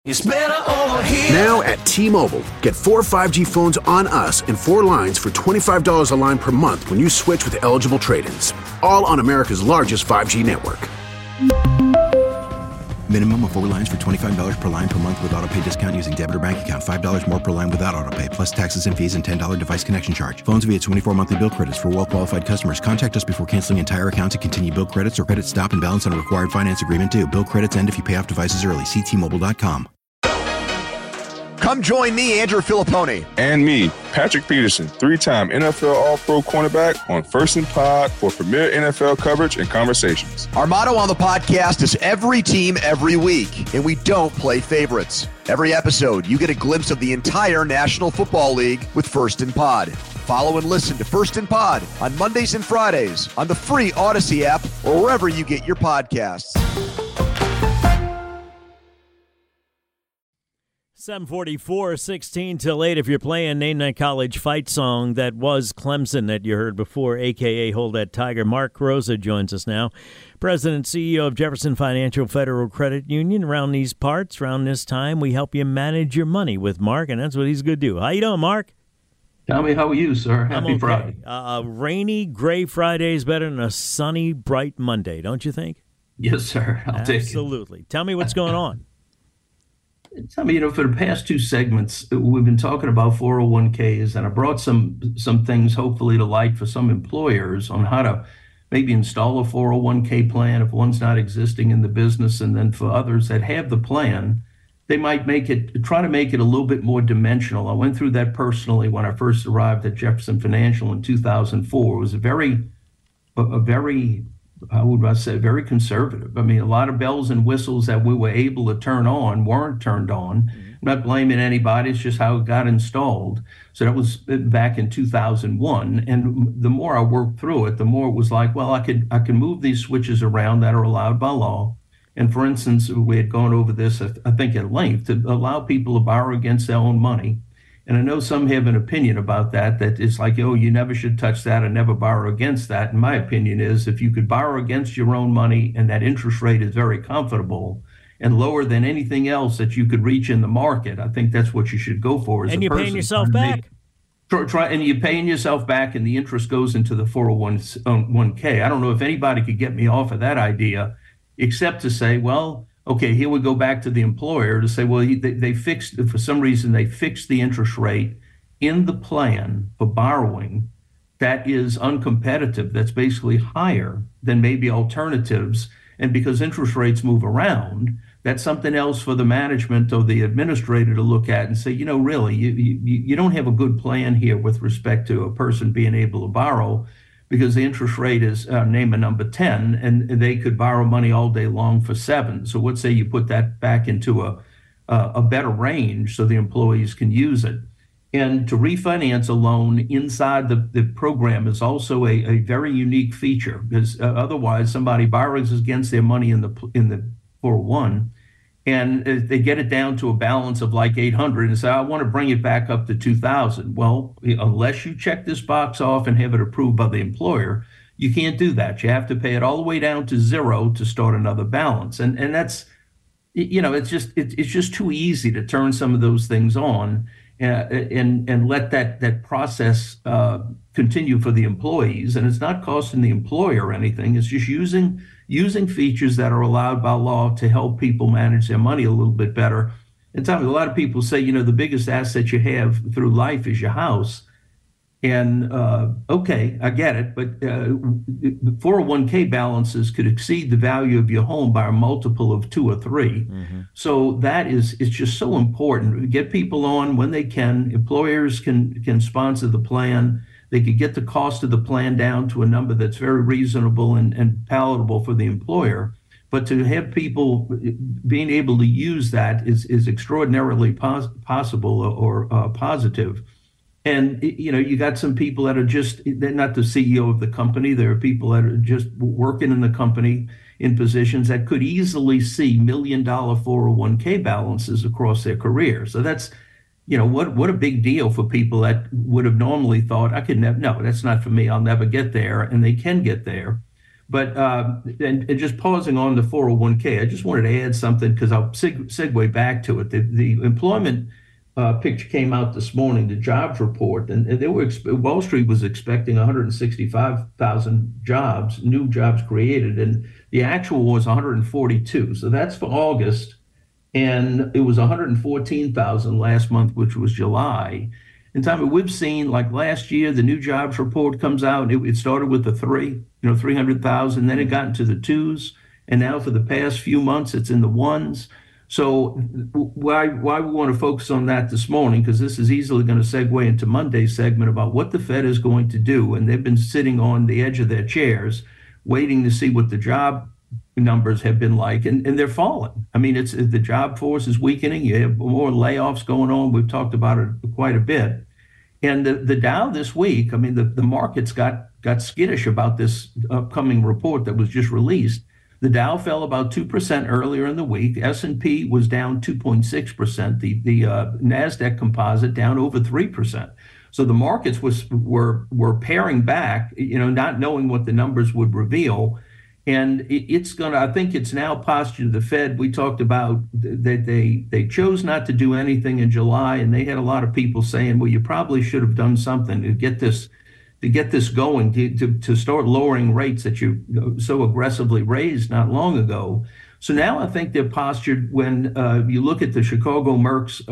It's better over here. Now at T-Mobile, get 4 5G phones on us and 4 lines for $25 a line per month when you switch with eligible trade-ins. All on America's largest 5G network. Minimum of 4 lines for $25 per line per month with autopay discount using debit or bank account. $5 more per line without autopay, plus taxes and fees and $10 device connection charge. Phones via 24 monthly bill credits for well-qualified customers. Contact us before canceling entire account to continue bill credits or credit stop and balance on a required finance agreement due. Bill credits end if you pay off devices early. See T-Mobile.com. Come join me, Andrew Filipponi. And me, Patrick Peterson, 3-time NFL All-Pro cornerback on First and Pod for premier NFL coverage and conversations. Our motto on the podcast is every team, every week, and we don't play favorites. Every episode, you get a glimpse of the entire National Football League with First and Pod. Follow and listen to First and Pod on Mondays and Fridays on the free Odyssey app or wherever you get your podcasts. 7:44, 16 till 8. If you're playing Name That College fight song, that was Clemson that you heard before, a.k.a. Hold That Tiger. Mark Rosa joins us now, President and CEO of Jefferson Financial Federal Credit Union. Around these parts, around this time, we help you manage your money with Mark, and that's what he's going to do. How you doing, Mark? Tommy, how are you, sir? Happy okay. Friday. A rainy, gray Friday is better than a sunny, bright Monday, don't you think? Yes, sir. I'll take it. Absolutely. Tell me what's going on. Tell me, for the past 2 segments, we've been talking about 401ks, and I brought some things hopefully to light for some employers on how to maybe install a 401k plan if one's not existing in the business, and then for others that have the plan, they might try to make it a little bit more dimensional. I went through that personally when I first arrived at Jefferson Financial in 2004. It was a very, how would I say, very conservative. I mean, a lot of bells and whistles that we were able to turn on weren't turned on. I'm not blaming anybody. It's just how it got installed. So that was back in 2001. And the more I worked through it, the more it was like, well, I can move these switches around that are allowed by law. And for instance, we had gone over this, I think, at length, to allow people to borrow against their own money. And I know some have an opinion about that it's like, oh, you never should touch that and never borrow against that. And my opinion is if you could borrow against your own money and that interest rate is very comfortable and lower than anything else that you could reach in the market, I think that's what you should go for as a person. And you're paying yourself back. And you're paying yourself back and the interest goes into the 401k. I don't know if anybody could get me off of that idea except to say, well, okay, here we go back to the employer to say, well, they fixed, for some reason, they fixed the interest rate in the plan for borrowing that is uncompetitive, that's basically higher than maybe alternatives. And because interest rates move around, that's something else for the management or the administrator to look at and say, really, you don't have a good plan here with respect to a person being able to borrow, because the interest rate is, name a number, 10, and they could borrow money all day long for 7. So let's say you put that back into a better range so the employees can use it. And to refinance a loan inside the program is also a very unique feature, because otherwise somebody borrows against their money in the 401, and they get it down to a balance of like 800 and say, I want to bring it back up to 2,000. Well, unless you check this box off and have it approved by the employer, you can't do that. You have to pay it all the way down to 0 to start another balance. And that's, it's just too easy to turn some of those things on and let that process continue for the employees. And it's not costing the employer anything. It's just using features that are allowed by law to help people manage their money a little bit better. And Tommy, a lot of people say, the biggest asset you have through life is your house. And okay, I get it, but 401k balances could exceed the value of your home by a multiple of 2 or 3. Mm-hmm. So it's just so important. Get people on when they can. Employers can sponsor the plan. They could get the cost of the plan down to a number that's very reasonable and palatable for the employer. But to have people being able to use that is extraordinarily possible or positive. And, you got some people that they're not the CEO of the company. There are people that are just working in the company in positions that could easily see $1 million 401k balances across their career. So that's, what a big deal for people that would have normally thought, no, that's not for me. I'll never get there. And they can get there. But and just pausing on the 401k, I just wanted to add something because I'll segue back to it. The employment picture came out this morning, the jobs report, and they were Wall Street was expecting 165,000 jobs, new jobs created, and the actual was 142. So that's for August, and it was 114,000 last month, which was July. And Tommy, we've seen, like last year, the new jobs report comes out. It started with the 300,000, then it got into the 2s, and now for the past few months, it's in the 1s. So why we want to focus on that this morning, because this is easily going to segue into Monday's segment about what the Fed is going to do. And they've been sitting on the edge of their chairs, waiting to see what the job numbers have been like, and they're falling. I mean, it's the job force is weakening. You have more layoffs going on. We've talked about it quite a bit. And the Dow this week, I mean, the markets got skittish about this upcoming report that was just released. The Dow fell about 2% earlier in the week. S&P was down 2.6%. The NASDAQ composite down over 3%. So the markets were paring back, not knowing what the numbers would reveal. And I think it's now postured the Fed. We talked about that they chose not to do anything in July, and they had a lot of people saying, well, you probably should have done something to get this going, to start lowering rates that you so aggressively raised not long ago. So now I think they're postured when you look at the Chicago Merc's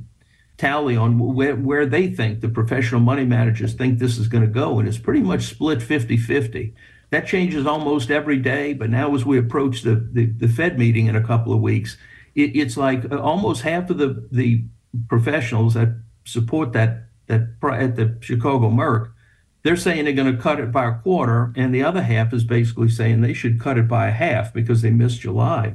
tally on where they think the professional money managers think this is going to go, and it's pretty much split 50-50. That changes almost every day, but now as we approach the Fed meeting in a couple of weeks, it's like almost half of the professionals that support that at the Chicago Merc, they're saying they're going to cut it by a quarter, and the other half is basically saying they should cut it by a half because they missed July.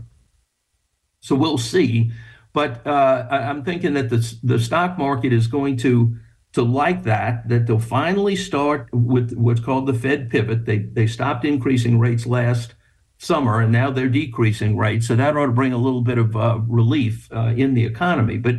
So we'll see, but I'm thinking that the stock market is going to like that they'll finally start with what's called the Fed pivot. They stopped increasing rates last summer, and now they're decreasing rates. So that ought to bring a little bit of relief in the economy. But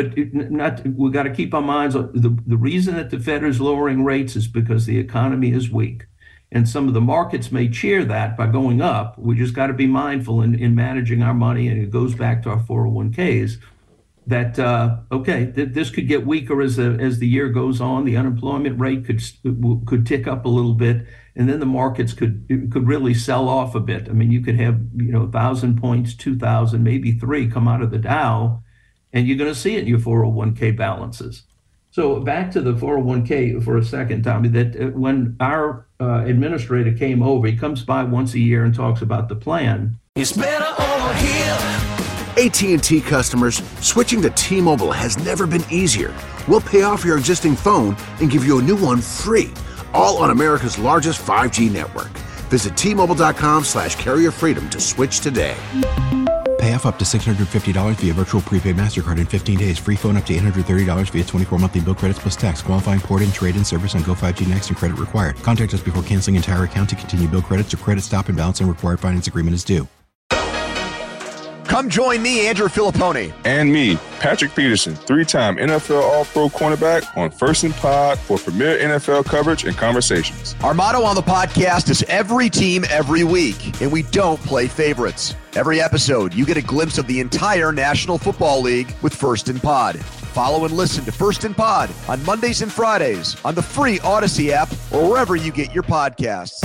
we got to keep our minds on the reason that the Fed is lowering rates is because the economy is weak. And some of the markets may cheer that by going up. We just got to be mindful in managing our money, and it goes back to our 401ks. That this could get weaker as the year goes on. The unemployment rate could tick up a little bit, and then the markets could really sell off a bit. I mean, you could have 1,000 points, 2,000, maybe 3 come out of the Dow, and you're going to see it in your 401k balances. So back to the 401k for a second, Tommy. That when our administrator came over, he comes by once a year and talks about the plan. It's better over here. AT&T customers, switching to T-Mobile has never been easier. We'll pay off your existing phone and give you a new one free, all on America's largest 5G network. Visit T-Mobile.com/carrierfreedom to switch today. Pay off up to $650 via virtual prepaid MasterCard in 15 days. Free phone up to $830 via 24 monthly bill credits plus tax. Qualifying port-in, trade-in service on Go 5G Next and credit required. Contact us before canceling entire account to continue bill credits or credit stop and balance and required finance agreement is due. Come join me, Andrew Filippone. And me, Patrick Peterson, 3-time NFL All-Pro cornerback on First and Pod for premier NFL coverage and conversations. Our motto on the podcast is every team, every week, and we don't play favorites. Every episode, you get a glimpse of the entire National Football League with First and Pod. Follow and listen to First and Pod on Mondays and Fridays on the free Odyssey app or wherever you get your podcasts.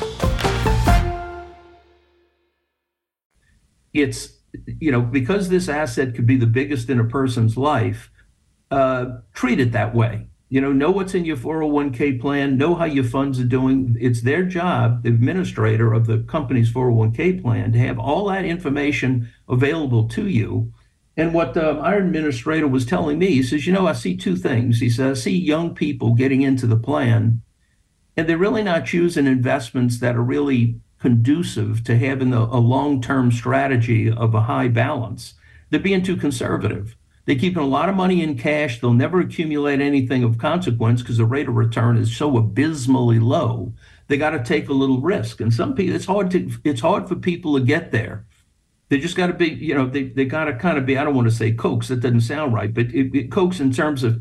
It's because this asset could be the biggest in a person's life, treat it that way. Know what's in your 401k plan, know how your funds are doing. It's their job, the administrator of the company's 401k plan, to have all that information available to you. And what our administrator was telling me, he says, I see 2 things. He says, I see young people getting into the plan, and they're really not choosing investments that are really conducive to having a long-term strategy of a high balance. They're being too conservative. They're keeping a lot of money in cash. They'll never accumulate anything of consequence because the rate of return is so abysmally low. They got to take a little risk. And some people, it's hard for people to get there. They just got to be, they got to kind of be, I don't want to say coax, that doesn't sound right, but coax in terms of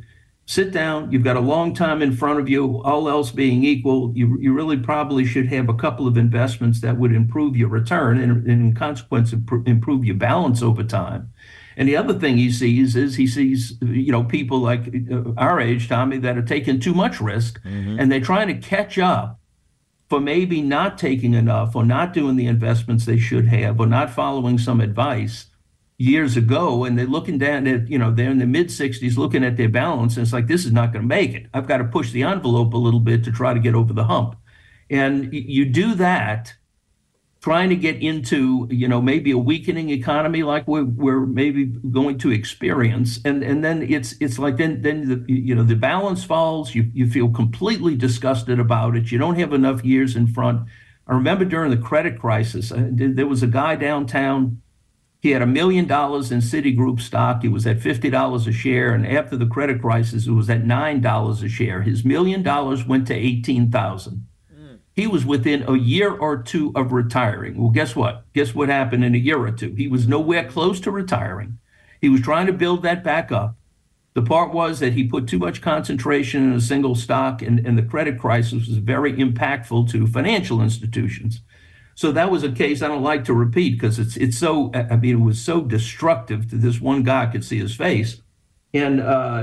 sit down. You've got a long time in front of you. All else being equal, you really probably should have a couple of investments that would improve your return and in consequence, improve your balance over time. And the other thing he sees is people like our age, Tommy, that are taking too much risk, and they're trying to catch up for maybe not taking enough or not doing the investments they should have or not following some advice years ago. And they're looking down at, they're in the mid-60s looking at their balance, and it's like, this is not going to make it. I've got to push the envelope a little bit to try to get over the hump. And you do that trying to get into, maybe a weakening economy like we're maybe going to experience. And then it's like, then the balance falls. You feel completely disgusted about it. You don't have enough years in front. I remember during the credit crisis, there was a guy downtown. He had $1 million in Citigroup stock. It was at $50 a share. And after the credit crisis, it was at $9 a share. His $1 million went to $18,000. He was within a year or two of retiring. Well, guess what? Guess what happened in a year or two? He was nowhere close to retiring. He was trying to build that back up. The part was that he put too much concentration in a single stock, and the credit crisis was very impactful to financial institutions. So that was a case I don't like to repeat because it was so destructive to this one guy. I could see his face. And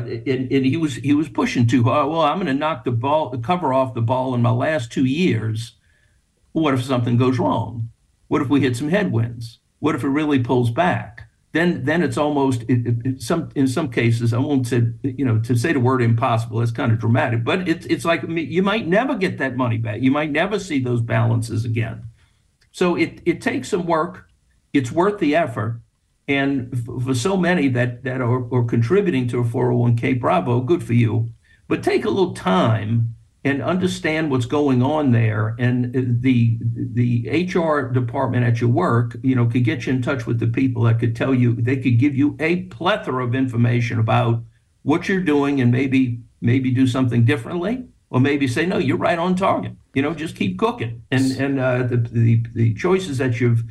he was pushing too hard. Well, I'm going to knock the cover off the ball in my last 2 years. What if something goes wrong? What if we hit some headwinds? What if it really pulls back? Then it's almost in some cases, I won't say, to say the word impossible, that's kind of dramatic, but it's like you might never get that money back. You might never see those balances again. So it takes some work. It's worth the effort. And for so many that are contributing to a 401k, bravo, good for you. But take a little time and understand what's going on there. And the HR department at your work, could get you in touch with the people that could tell you, they could give you a plethora of information about what you're doing and maybe do something differently, or maybe say, no, you're right on target. Just keep cooking. And the choices that you've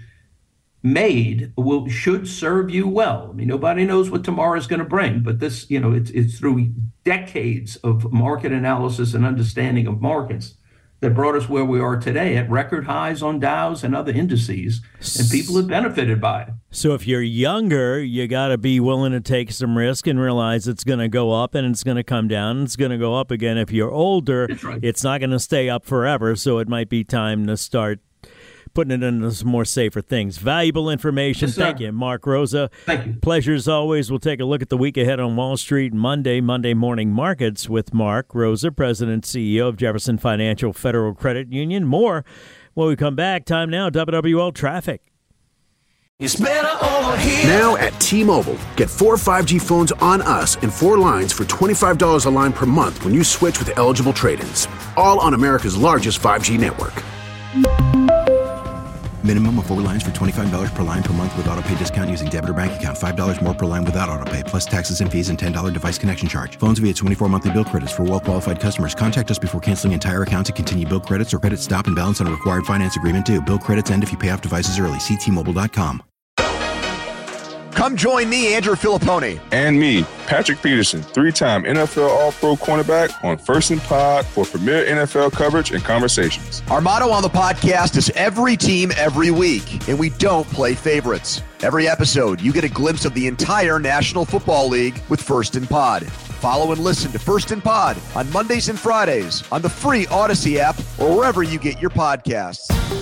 made should serve you well. I mean, nobody knows what tomorrow is going to bring, but this, it's through decades of market analysis and understanding of markets that brought us where we are today at record highs on Dows and other indices, and people have benefited by it. So if you're younger, you got to be willing to take some risk and realize it's going to go up and it's going to come down and it's going to go up again. If you're older, That's right. It's not going to stay up forever, so it might be time to start putting it into some more safer things. Valuable information. Yes, Thank you, Mark Rosa. Thank you. Pleasure as always. We'll take a look at the week ahead on Wall Street Monday morning markets with Mark Rosa, President and CEO of Jefferson Financial Federal Credit Union. More when we come back. Time now, WWL traffic. It's better over here. Now at T-Mobile, get 4 5G phones on us and 4 lines for $25 a line per month when you switch with eligible trade-ins. All on America's largest 5G network. Minimum of 4 lines for $25 per line per month with auto pay discount using debit or bank account. $5 more per line without auto pay, plus taxes and fees and $10 device connection charge. Phones via 24 monthly bill credits for well-qualified customers. Contact us before canceling entire account to continue bill credits or credit stop and balance on a required finance agreement due. Bill credits end if you pay off devices early. See T-Mobile.com. Come join me, Andrew Filippone. And me, Patrick Peterson, 3-time NFL All-Pro cornerback on First and Pod for premier NFL coverage and conversations. Our motto on the podcast is every team, every week, and we don't play favorites. Every episode, you get a glimpse of the entire National Football League with First and Pod. Follow and listen to First and Pod on Mondays and Fridays on the free Odyssey app or wherever you get your podcasts.